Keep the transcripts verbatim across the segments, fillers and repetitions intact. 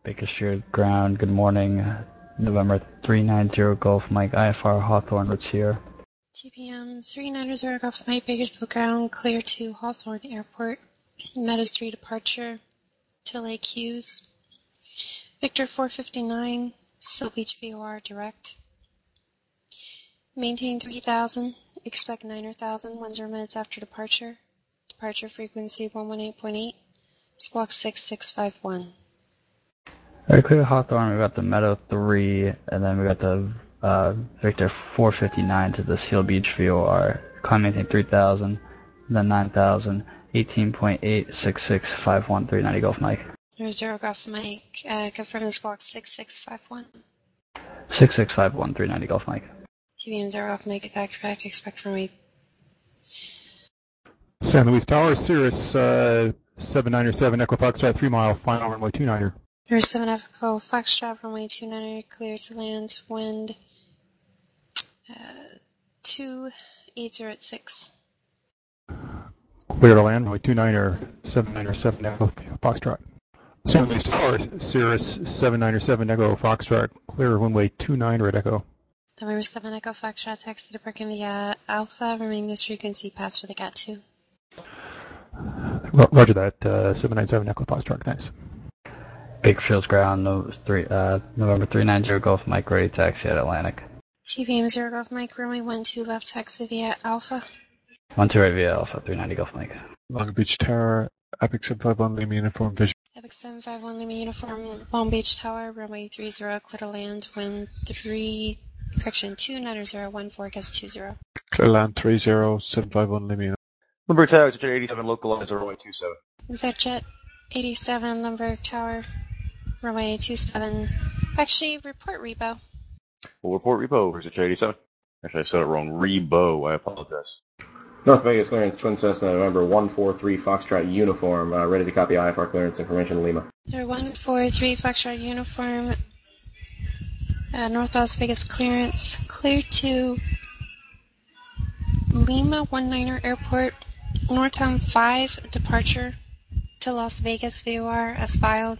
Bakersfield ground, good morning. uh, November three nine zero Golf Mike, I F R Hawthorne, Ritz here. two p m three nine zero Golf Mike, Bakersfield ground, clear to Hawthorne Airport. Meadows three departure to Lake Hughes. Victor four fifty-nine, Seal Beach V O R direct. Maintain three thousand, expect nine thousand, one zero minutes after departure. Departure frequency one one eight point eight, squawk six six five one. Alright, clear to Hawthorne, we got the Meadow three, and then we got the uh, Victor four fifty-nine to the Seal Beach V O R. Climb maintain three thousand, then nine thousand, eighteen point eight, six six five one, three ninety Golf Mike. Zero Golf Mike, uh, confirm the squawk six six five one. six six five one, three ninety Golf Mike. T V M zero Golf Mike, back track, expect runway. San Luis Tower, Cirrus uh, seven nine seven, Echo Foxtrot, three mile, final runway two niner. There's seven Echo Foxtrot, runway two niner, clear to land, wind uh, two eight zero six. Clear to land, runway two niner, seven nine seven, Echo Foxtrot. San Luis Tower, Cirrus seven nine seven, Echo Foxtrot, clear runway two niner at Echo. November seven Echo Foxtrot, taxi to parking via Alpha, remaining this frequency, pass for the G A T two. Roger that, uh, seven nine seven, Echo Foxtrot, thanks. Bakersfield ground, no, three, uh, November three nine zero Golf Mike, ready taxi at Atlantic. T V M zero Golf Mike, runway one two left, taxi via Alpha. one two right via Alpha, three ninety Golf Mike. Long Beach Tower, Epic seven five one, Lima Uniform Vision. Epic seven five one, Lima Uniform, Long Beach Tower, runway three zero, clear to land, wind three, correction, two nine zero one four, gust two zero. Clear land three zero, seven five one, Lima Uniform. Lumberg Tower, Jet eighty-seven, local lines are runway two seven. Jet eighty-seven, Lumberg Tower, runway two seven. Actually, report repo. We'll report repo over Jet eighty-seven. Actually, I said it wrong. Rebo, I apologize. North Vegas clearance, Twin Cessna, November one four three Foxtrot Uniform, uh, ready to copy I F R clearance information, Lima. There one four three Foxtrot Uniform, uh, North Las Vegas clearance, clear to Lima one niner Airport, Northtown five departure to Las Vegas V O R as filed.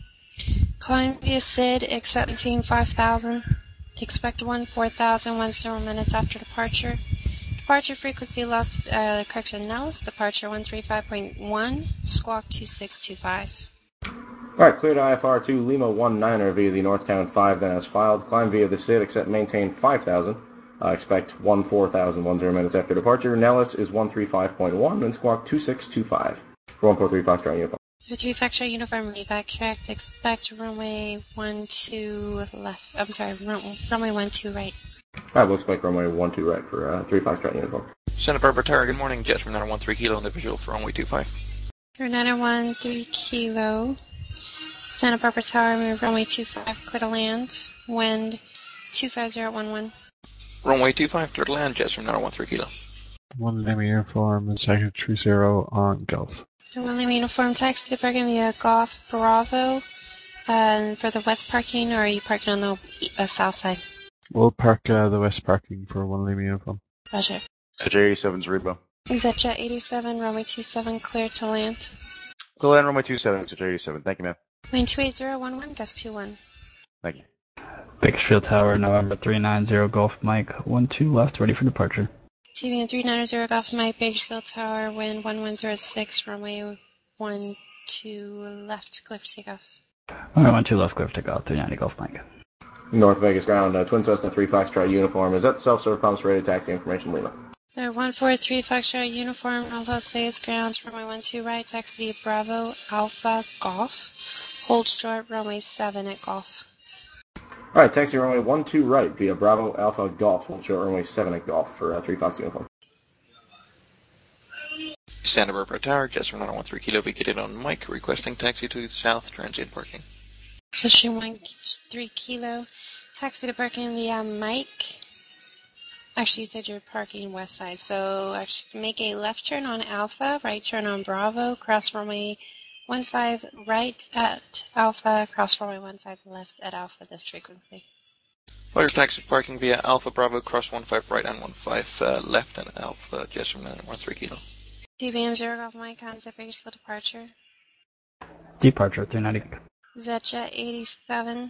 Climb via S I D, accepting five thousand, expect one four thousand, one zero minutes after departure. Departure frequency lost, uh, correction, Nellis, departure one three five point one, squawk two six two five. Alright, cleared I F R to Lima one niner via the Northtown five, then as filed. Climb via the S I D, accept maintain five thousand. Uh, expect one four thousand, one zero minutes after departure. Nellis is one three five point one, and squawk two six two five. For one four three Foxtrot Uniform. three Foxtrot Uniform, reback correct, expect runway one two left, I'm sorry, run, runway one two right. Alright, we'll expect runway one two right for uh, three Foxtrot Uniform. Santa Barbara Tower, good morning. Jet from nine one three Kilo, individual for runway two five. nine one three Kilo, Santa Barbara Tower, move runway two five, clear to land, wind two five zero one one. Runway two five, clear to land, Jets from nine one three Kilo. One Lima Uniform and section three zero on Gulf. One Lima Uniform, taxi to parking via Golf Bravo, uh, for the west parking, or are you parking on the uh, south side? We'll park uh, the west parking for one Lima Uniform. Roger. Jet eighty-seven's Rebo. Jet eighty-seven, runway two seven, clear to land. So land runway two seven, Jet eighty-seven. Thank you, ma'am. Wind two eight zero one one, gust two one. Thank you. Bakersfield Tower, November three nine zero Golf Mike, one two left, ready for departure. T V M three nine zero Golf Mike, Bakersfield Tower, wind one one zero six, runway one two left, clear for takeoff. Alright, one two left, clear for takeoff, three ninety Golf Mike. North Vegas ground, uh, Twin Cessna three Foxtrot Uniform. Is that self-serve pumps ready taxi information, Lima? There one four three Foxtrot Uniform, North Las Vegas ground, runway one two right, taxi to Bravo, Alpha, Golf. Hold short, runway seven at Golf. Alright, taxi runway one two right via Bravo, Alpha, Golf. Hold short runway seven at Golf for uh, three Fox Uniform. Santa Barbara Tower, Jets from nine one three Kilo, vacated on Mike, requesting taxi to south, transient parking. Pushing one three Kilo, taxi to parking via Mike. Actually, you said you're parking west side, so actually make a left turn on Alpha, right turn on Bravo, cross runway one five right at Alpha, cross runway one five left at Alpha, this frequency. Fire taxi parking via Alpha Bravo, cross one five right and one five uh, left and Alpha, Jets from nine one three Kilo. T V M zero Golf Mike, concept Bakersfield departure. Departure, three ninety. Zetjet eighty-seven.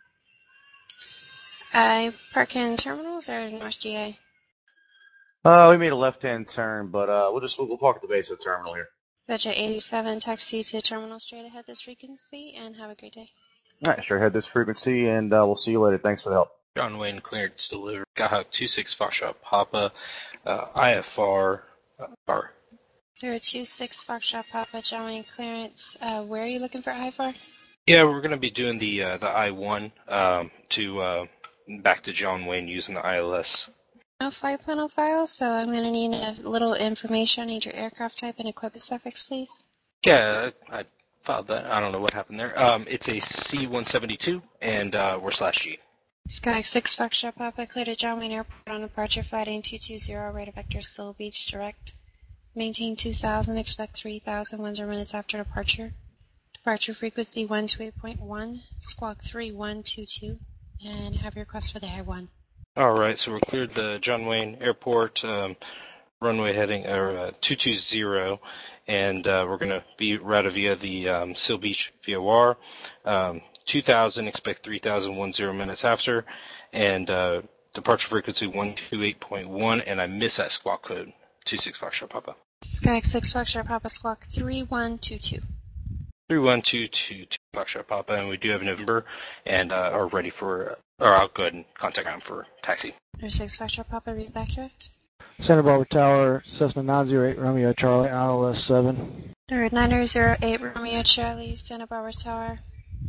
Uh, park in terminals or North G A? Uh, we made a left-hand turn, but uh, we'll just we'll, we'll park at the base of the terminal here. Zetjet eighty-seven, taxi to terminal straight ahead this frequency, and have a great day. All right, sure. Head this frequency, and uh, we'll see you later. Thanks for the help. John Wayne clearance delivered. Skyhawk two six Foxtrot Papa, uh, I F R, uh, R. There are two six Foxtrot Papa, John Wayne clearance. Uh, where are you looking for I F R? Yeah, we're going to be doing the uh, the I one um, to uh, back to John Wayne using the I L S. No flight plan file, so I'm going to need a little information. I need your aircraft type and equipment suffix, please. Yeah, I, I filed that. I don't know what happened there. Um, it's a C one seventy-two, and uh, we're slash G. Sky six Foxtrot Papa, clear to John Wayne Airport on departure, flight aim two two zero, radar vector Seal Beach, direct. Maintain two thousand, expect three thousand, one zero minutes after departure. Departure frequency one two eight point one, squawk three one two two, and have your request for the I one. All right, so we're cleared the John Wayne Airport, um, runway heading uh, two two zero, and uh, we're going to be routed via the um, Seal Beach V O R. Um, two thousand, expect three thousand, one zero minutes after, and uh, departure frequency one two eight point one, and I missed that squawk code, two six Foxtrot Papa. Sky six Foxtrot Papa, squawk three one two two. three one two two two Foxtrot Papa, and we do have November, and uh, are ready for, or I'll go ahead and contact them for taxi. There's six Foxtrot Papa, read back direct. Santa Barbara Tower, Cessna nine zero eight, Romeo Charlie, I L S seven. There nine zero eight, Romeo Charlie, Santa Barbara Tower.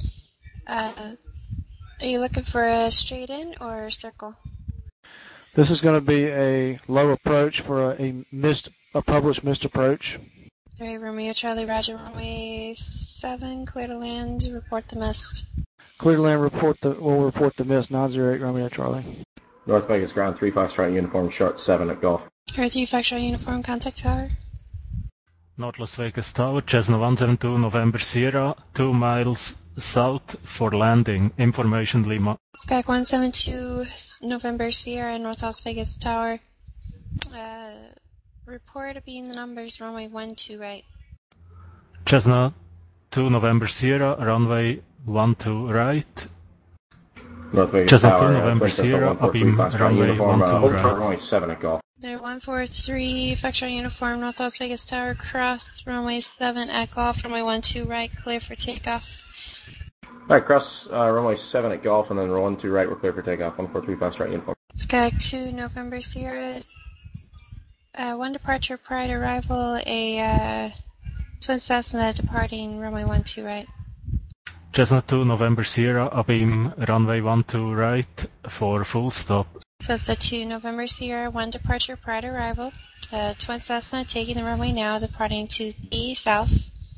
Uh, are you looking for a straight in or a circle? This is going to be a low approach for a, a missed, a published missed approach. Alright, Romeo Charlie, Roger, runway seven, clear to land, report the mist. Clear to land, report the, we'll report the mist, nine zero eight, Romeo Charlie. North Vegas ground three Foxtrot uniform, short seven at Golf. Alright, three Foxtrot uniform, contact tower. North Las Vegas Tower, Cessna one seven two, November Sierra, two miles south for landing. Information Lima. Skyhawk one seven two, November Sierra, North Las Vegas Tower. Uh, report being the numbers, runway one two right. Cessna two November Sierra, runway one two right. North Vegas Cessna Tower, two November uh, Sierra, Abim, runway uniform, one two uh, hold right. short runway seven at Golf. There one four three, Foxtrot uniform, North Las Vegas Tower, cross, runway seven at Golf, runway one two right, clear for takeoff. Alright, cross uh, runway seven at Golf, and then one two right, we're clear for takeoff, one four three Foxtrot uniform. Skyhawk two, November Sierra, uh, one departure prior to arrival, a uh, twin Cessna departing runway one two right. Cessna two November Sierra, Abim, runway one two right for full stop. Cessna two, November Sierra, one departure prior to arrival, uh, twin Cessna taking the runway now, departing to the south,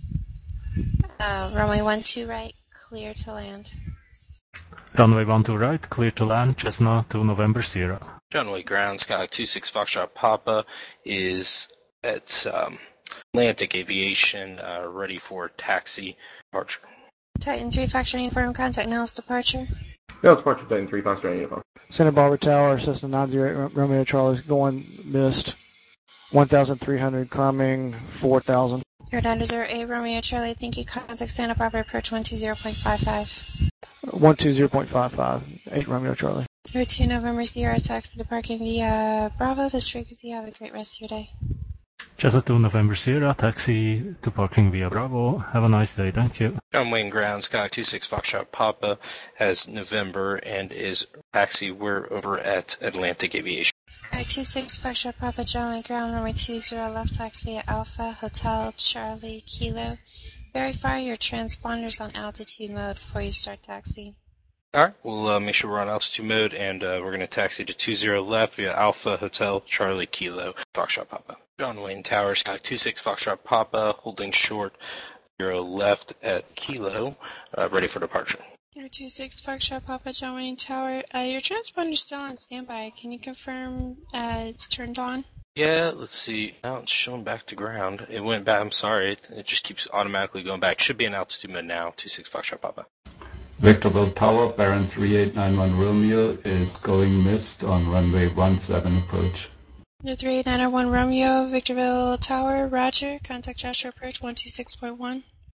uh, runway one two right, clear to land. Runway one two right, clear to land, Cessna two November Sierra. John Wayne ground, Skyhawk two six Foxtrot Papa is at um, Atlantic Aviation, uh, ready for taxi departure. Titan three, Foxtrot uniform, contact Nels departure. Nels departure, Titan three Foxtrot uniform. Santa Barbara Tower, Cessna nine zero eight, Romeo Charlie's going missed. one thousand three hundred, climbing four thousand. You're nine zero eight, Romeo Charlie, thank you, contact Santa Barbara, approach one two zero point five five. one two zero point five five, eight Romeo Charlie. You're two November Sierra, taxi departing via Bravo, this frequency, have a great rest of your day. Cessna two November Sierra, taxi to parking via Bravo. Have a nice day, thank you. John Wayne ground, Skyhawk two six Foxtrot Papa has November and is taxi. We're over at Atlantic Aviation. Sky two six Foxtrot Papa, John Wayne ground, runway two zero left, taxi via Alpha, Hotel, Charlie, Kilo. Verify your transponders on altitude mode before you start taxi. All right, we'll uh, make sure we're on altitude mode, and uh, we're going to taxi to two zero left via Alpha, Hotel, Charlie, Kilo, Foxtrot Papa. John Wayne Tower, Sky two six Foxtrot Papa, holding short, zero left at Kilo, uh, ready for departure. Air two six Foxtrot Papa, John Wayne Tower. Uh, your transponder's still on standby. Can you confirm uh, it's turned on? Yeah, let's see. Now it's showing back to ground. It went back. I'm sorry. It, it just keeps automatically going back. Should be in altitude mode now. two six Foxtrot Papa. Victorville Tower, Baron three eight nine one Romeo is going missed on runway one seven approach. three eight nine one Romeo, Victorville Tower, Roger. Contact Joshua approach one two six point one.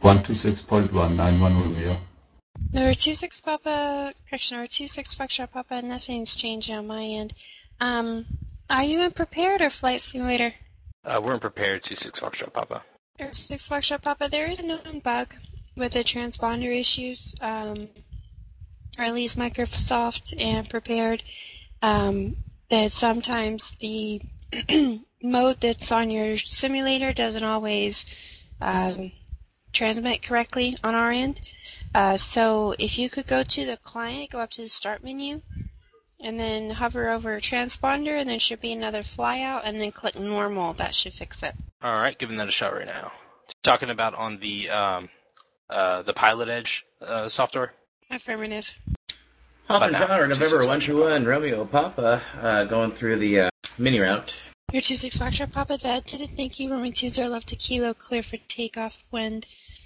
one two six point one, nine one Romeo. Number two six Papa, correction, number two six Foxtrot Papa, nothing's changing on my end. Um, are you in prepared or flight simulator? Uh, we're in prepared two six Foxtrot Papa. two six Foxtrot Papa, there is a known bug with the transponder issues, um, or at least Microsoft and prepared, um, that sometimes the mode that's on your simulator doesn't always um, transmit correctly on our end. Uh, so if you could go to the client, go up to the start menu, and then hover over transponder, and there should be another flyout, and then click normal. That should fix it. All right, giving that a shot right now. Talking about on the um, uh, the Pilot Edge uh, software. Affirmative. Hawthorne Tower, November one two one, Romeo Papa, uh, going through the uh, mini route. Your two six Foxtrot Papa, that did it. Thank you. Roaming two zero left to kilo, clear for takeoff, wind.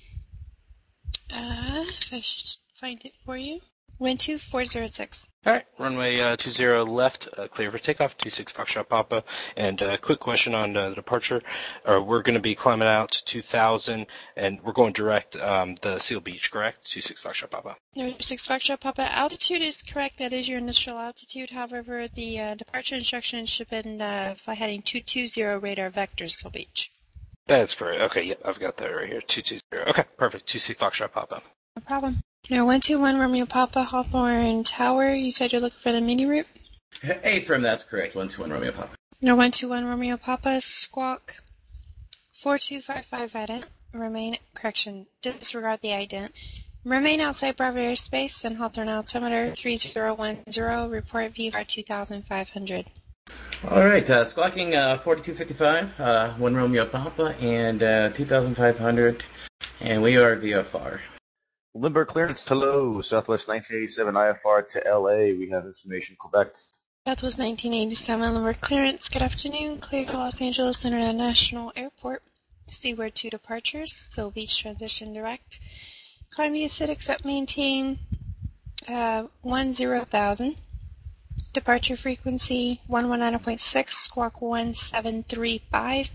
Uh, if I should find it for you. Wind two four zero six. All right, runway uh, two zero left, uh, clear for takeoff, two six Foxtrot Papa. And uh, quick question on uh, the departure. Uh, we're going to be climbing out to two thousand, and we're going direct um, the Seal Beach, correct? two six Foxtrot Papa. No, six Foxtrot Papa. Altitude is correct. That is your initial altitude. However, the uh, departure instructions should have been uh, fly heading two two zero radar vector Seal Beach. That's correct. Okay, yep, I've got that right here. two two zero. Okay, perfect. two six Foxtrot Papa. No problem. Now, one two one Romeo Papa, Hawthorne Tower. You said you're looking for the mini route? Hey, from that's correct. one two one Romeo Papa. No, one two one Romeo Papa, Squawk four two five five ident. Remain, correction, disregard the ident. Remain outside Bravo airspace and Hawthorne altimeter three zero one zero. Report V F R two thousand five hundred. All right, uh, squawking uh, forty-two fifty-five, uh, one Romeo Papa, and uh, two thousand five hundred, and we are V F R. Limburg clearance, hello, Southwest nineteen eighty-seven I F R to L A. We have information, Quebec. Southwest nineteen eighty-seven, Limburg clearance. Good afternoon. Clear to Los Angeles International Airport. Seaward two departures. Seal Beach transition direct. Climb via S I D, accept maintain uh, one zero thousand. Departure frequency one one nine point six, squawk one seven three five.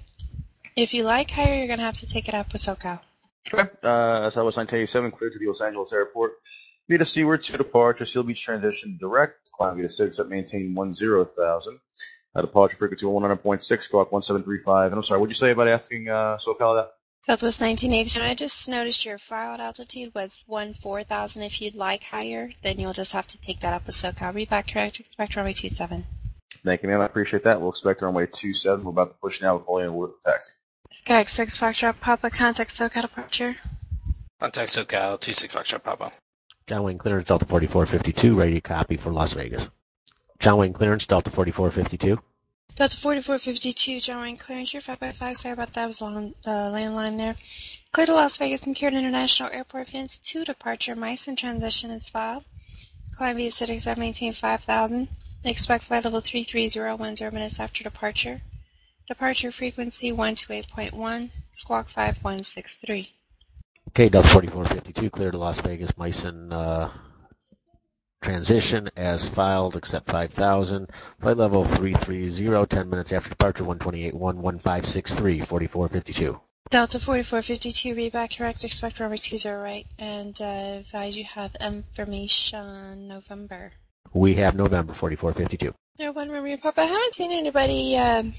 If you like higher, you're going to have to take it up with SoCal. Okay. Uh, Southwest nineteen eighty-seven, cleared to the Los Angeles Airport. Via to Seaward to departure, Seal Beach transition direct. Climb via S I D, accept maintain one zero thousand. Uh, departure frequency one one nine point six, squawk one seven three five. And I'm sorry, what did you say about asking uh, SoCal that? Southwest nineteen eighty-seven, I just noticed your filed altitude was one four thousand. If you'd like higher, then you'll just have to take that up with SoCal. Read back correct, expect runway two seven. Thank you, ma'am. I appreciate that. We'll expect runway two seven. We're about to push now with volume alert taxi. Skyx six Foxtrot Papa, contact SoCal departure. Contact SoCal, two six Foxtrot Papa. John Wayne clearance, Delta forty-four fifty-two, ready to copy for Las Vegas. John Wayne clearance, Delta forty-four fifty-two. Delta forty-four fifty-two, John Wayne clearance, you're five by five, sorry about that, I was on the landline there. Clear to Las Vegas and Kieran International Airport, Vince two departure, Meissen transition is filed. Climb via S I D, accept maintain five thousand. Expect flight level three three zero one zero minutes after departure. Departure frequency one two eight point one, squawk five one six three. Okay, Delta forty-four fifty-two, clear to Las Vegas, Meissen uh, transition as filed, accept five thousand. Flight level three three zero, ten minutes after departure, one twenty-eight one one five six three, forty-four fifty-two. Delta forty-four fifty-two, read back correct, expect runway two zero right, and uh, advise you have information November. We have November, forty-four fifty-two. No one Romeo Papa, I haven't seen anybody um,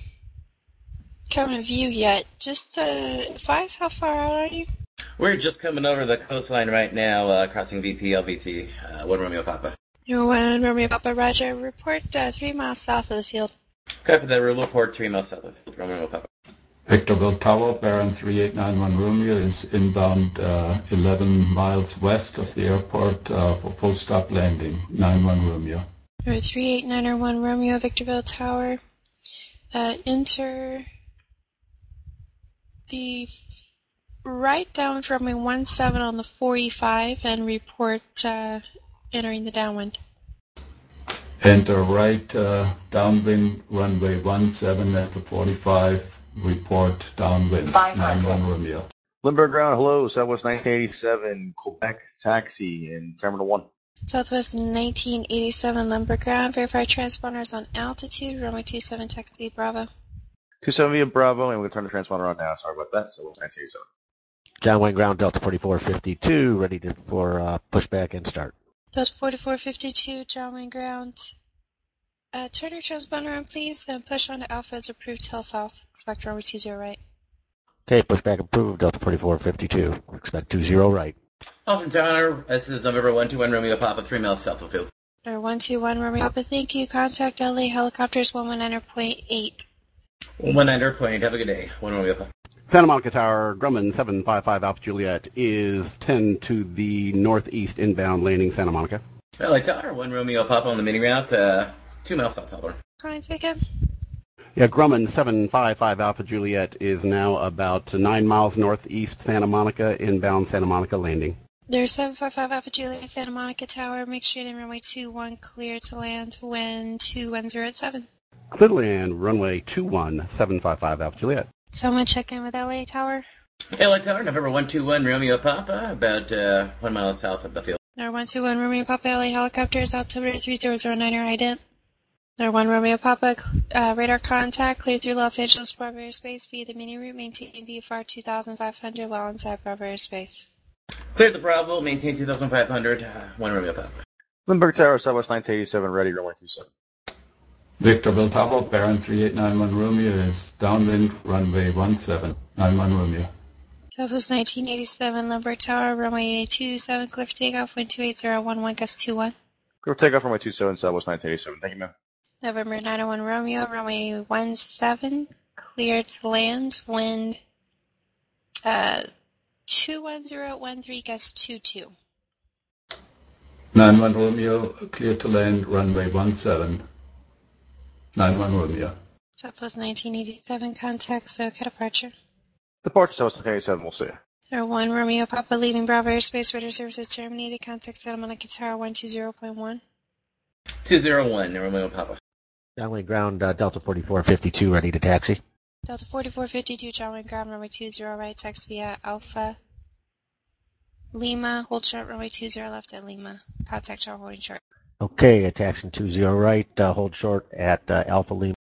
come in view yet. Just uh, advise, how far out are you? We're just coming over the coastline right now, uh, crossing V P L V T, uh, one Romeo Papa. No one Romeo Papa, Roger. Report uh, three miles south of the field. Copy that, we'll report three miles south of the field, Romeo Papa. Victorville Tower, Baron three eight nine one Romeo is inbound uh, eleven miles west of the airport uh, for full stop landing, nine one Romeo. Or three eight nine one Romeo, Victorville Tower. Uh, enter the right down runway one seven on the forty-five and report uh, entering the downwind. Enter right uh, downwind runway one seven at the forty-five. Report downwind, nine one Romeo. Limburg ground, hello, Southwest nineteen eighty-seven, Quebec taxi in Terminal one. Southwest nineteen eighty-seven, Limburg ground, verify transponders on altitude, runway two seven, taxi Bravo. two seven via Bravo, and we're going to turn the transponder on now. Sorry about that, Southwest nineteen eighty-seven. John Wayne Ground, Delta forty-four fifty-two, ready to, for uh, pushback and start. Delta forty-four fifty-two, John Wayne Ground. Uh, turn your transponder on, please, and push on to Alpha as approved till south. Expect runway two zero right. Okay, pushback approved, Delta forty-four fifty-two. Expect two zero right. Alpha Tower, this is November one two one Romeo Papa, three miles south of field. Or one two one Romeo Papa, thank you. Contact L A Helicopters one one nine point eight. one nine point eight, have a good day. one Romeo Papa. Santa Monica Tower, Grumman seven five five Alpha Juliet is ten to the northeast inbound landing Santa Monica. L A Tower, one Romeo Papa on the mini route, uh, two miles south of Clients again. Yeah, Grumman seven five five Alpha Juliet is now about nine miles northeast Santa Monica inbound Santa Monica landing. There's seven five five Alpha Juliet, Santa Monica Tower. Make sure you're in runway two one, clear to land, wind two one zero at seven. Clear to land, runway two one, seven five five Alpha Juliet. Someone check in with L A Tower. L A Tower, November one two one Romeo Papa, about uh, one mile south of the field. Or one two one Romeo Papa, L A Helicopters, altimeter three zero zero nine or ident. Or one Romeo Papa, uh, radar contact, clear through Los Angeles Bravo airspace via the mini route, maintain V F R two thousand five hundred while inside Bravo airspace. Clear the Bravo, maintain two thousand five hundred, uh, one Romeo Papa. Lindbergh Tower, Southwest nine eighty-seven, ready, runway two seven. Victor Biltavo, Baron three eight nine one Romeo is downwind, runway one seven nine one Romeo. Southwest nineteen eighty-seven, Lindbergh Tower, runway two seven, clear for takeoff, wind two eight zero one one, gust two one. Clear for takeoff, runway two seven, Southwest nine eighty-seven. Thank you, ma'am. November nine oh one Romeo, runway one seven, clear to land, wind uh, two one zero one three, gust two two. nine one Romeo, clear to land, runway one seven nine one Romeo. Southwest nineteen eighty-seven, contact SoCal departure. Departure, Southwest nine eighty-seven, we'll see you. Or one Romeo Papa, leaving Bravo airspace, radar services terminated, contact Santa Monica Tower one two zero point one. two zero one Romeo Papa. John Wayne Ground, uh, Delta forty-four fifty-two, ready to taxi. Delta forty-four fifty-two, John Wayne Ground, runway two zero right, text via Alpha Lima, hold short, runway two zero left at Lima. Contact Tower holding short. Okay, taxiing two zero right, uh, hold short at uh, Alpha Lima.